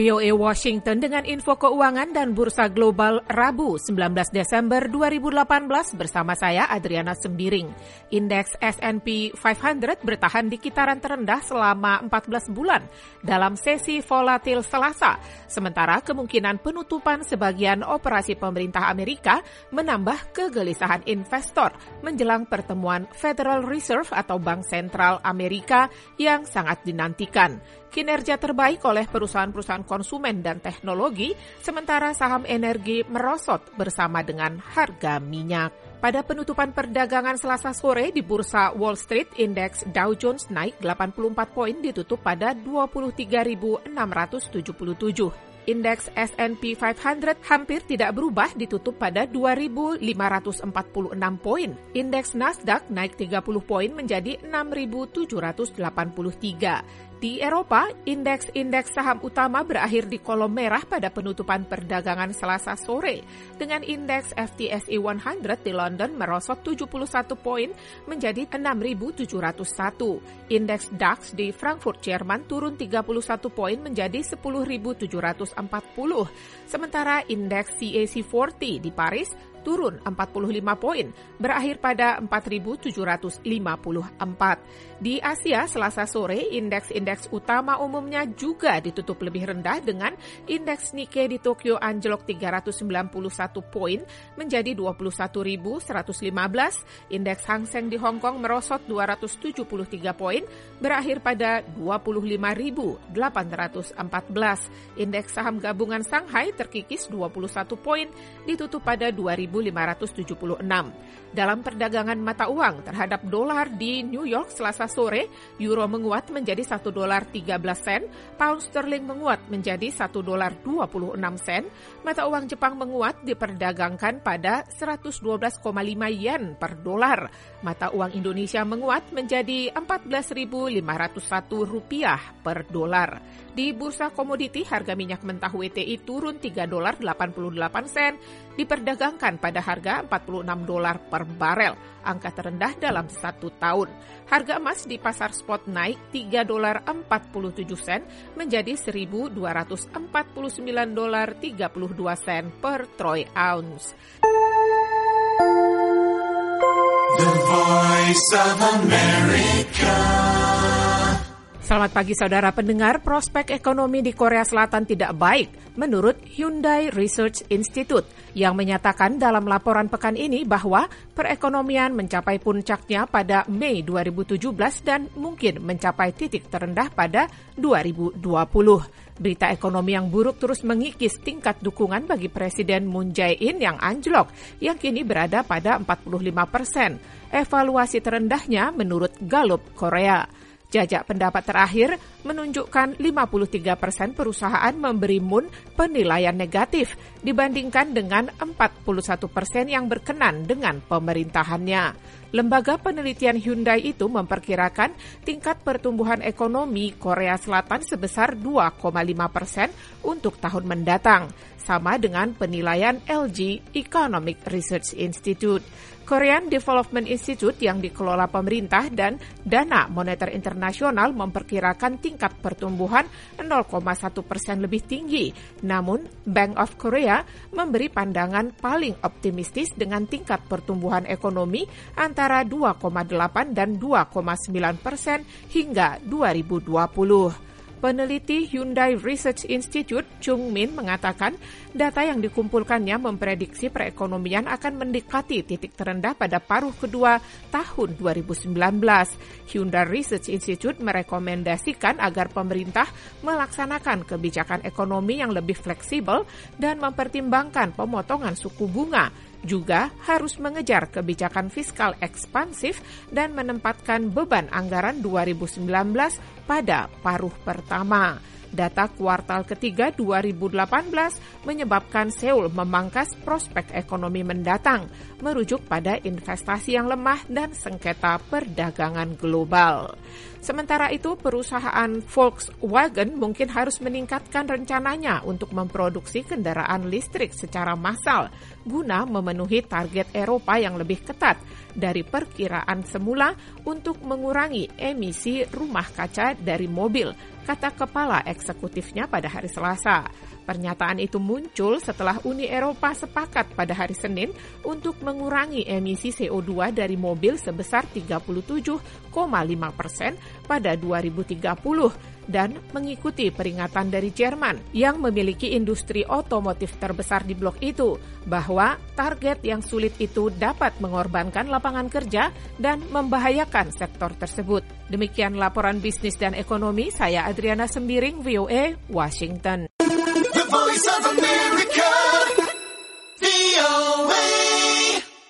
VOA Washington dengan info keuangan dan bursa global Rabu 19 Desember 2018 bersama saya Adriana Sembiring. Indeks S&P 500 bertahan di kitaran terendah selama 14 bulan dalam sesi volatil Selasa, sementara kemungkinan penutupan sebagian operasi pemerintah Amerika menambah kegelisahan investor menjelang pertemuan Federal Reserve atau Bank Sentral Amerika yang sangat dinantikan. Kinerja terbaik oleh perusahaan-perusahaan konsumen dan teknologi, sementara saham energi merosot bersama dengan harga minyak. Pada penutupan perdagangan Selasa sore di Bursa Wall Street, indeks Dow Jones naik 84 poin ditutup pada 23.677. Indeks S&P 500 hampir tidak berubah ditutup pada 2.546 poin. Indeks Nasdaq naik 30 poin menjadi 6.783. Di Eropa, indeks saham utama berakhir di kolom merah pada penutupan perdagangan Selasa sore, dengan indeks FTSE 100 di London merosot 71 poin menjadi 6.701. Indeks DAX di Frankfurt, Jerman turun 31 poin menjadi 10.740. Sementara indeks CAC 40 di Paris turun 45 poin, berakhir pada 4.754. Di Asia, Selasa sore, indeks utama umumnya juga ditutup lebih rendah dengan indeks Nikkei di Tokyo anjlok 391 poin menjadi 21.115, indeks Hang Seng di Hong Kong merosot 273 poin, berakhir pada 25.814. Indeks saham gabungan Shanghai terkikis 21 poin, ditutup pada 2.576. Dalam perdagangan mata uang terhadap dolar di New York Selasa sore, euro menguat menjadi $1.13, pound sterling menguat menjadi $1.26, mata uang Jepang menguat diperdagangkan pada 112,5 yen per dolar, mata uang Indonesia menguat menjadi Rp14.501 per dolar. Di bursa komoditi, harga minyak mentah WTI turun $3.88, diperdagangkan pada harga $46 per barel, angka terendah dalam 1 tahun. Harga emas di pasar spot naik $3.47 menjadi $1.249.32 per troy ounce. The Voice of America. Selamat pagi saudara pendengar, prospek ekonomi di Korea Selatan tidak baik menurut Hyundai Research Institute yang menyatakan dalam laporan pekan ini bahwa perekonomian mencapai puncaknya pada Mei 2017 dan mungkin mencapai titik terendah pada 2020. Berita ekonomi yang buruk terus mengikis tingkat dukungan bagi Presiden Moon Jae-in yang anjlok, yang kini berada pada 45%, evaluasi terendahnya menurut Gallup Korea. Jajak pendapat terakhir menunjukkan 53% perusahaan memberi Moon penilaian negatif dibandingkan dengan 41% yang berkenan dengan pemerintahannya. Lembaga penelitian Hyundai itu memperkirakan tingkat pertumbuhan ekonomi Korea Selatan sebesar 2,5% untuk tahun mendatang, sama dengan penilaian LG Economic Research Institute. Korean Development Institute yang dikelola pemerintah dan Dana Moneter Internasional memperkirakan tingkat pertumbuhan 0,1% lebih tinggi. Namun, Bank of Korea memberi pandangan paling optimistis dengan tingkat pertumbuhan ekonomi antara 2,8 dan 2,9% hingga 2020. Peneliti Hyundai Research Institute, Chung Min, mengatakan data yang dikumpulkannya memprediksi perekonomian akan mendekati titik terendah pada paruh kedua tahun 2019. Hyundai Research Institute merekomendasikan agar pemerintah melaksanakan kebijakan ekonomi yang lebih fleksibel dan mempertimbangkan pemotongan suku bunga, juga harus mengejar kebijakan fiskal ekspansif dan menempatkan beban anggaran 2019 pada paruh pertama. Data kuartal ketiga 2018 menyebabkan Seoul memangkas prospek ekonomi mendatang, merujuk pada investasi yang lemah dan sengketa perdagangan global. Sementara itu, perusahaan Volkswagen mungkin harus meningkatkan rencananya untuk memproduksi kendaraan listrik secara massal guna memenuhi target Eropa yang lebih ketat dari perkiraan semula untuk mengurangi emisi rumah kaca dari mobil, kata kepala eksekutifnya pada hari Selasa. Pernyataan itu muncul setelah Uni Eropa sepakat pada hari Senin untuk mengurangi emisi CO2 dari mobil sebesar 37,5% pada 2030 dan mengikuti peringatan dari Jerman yang memiliki industri otomotif terbesar di blok itu bahwa target yang sulit itu dapat mengorbankan lapangan kerja dan membahayakan sektor tersebut. Demikian laporan bisnis dan ekonomi, saya Adriana Sembiring, VOA, Washington. The Voice of America, VOA.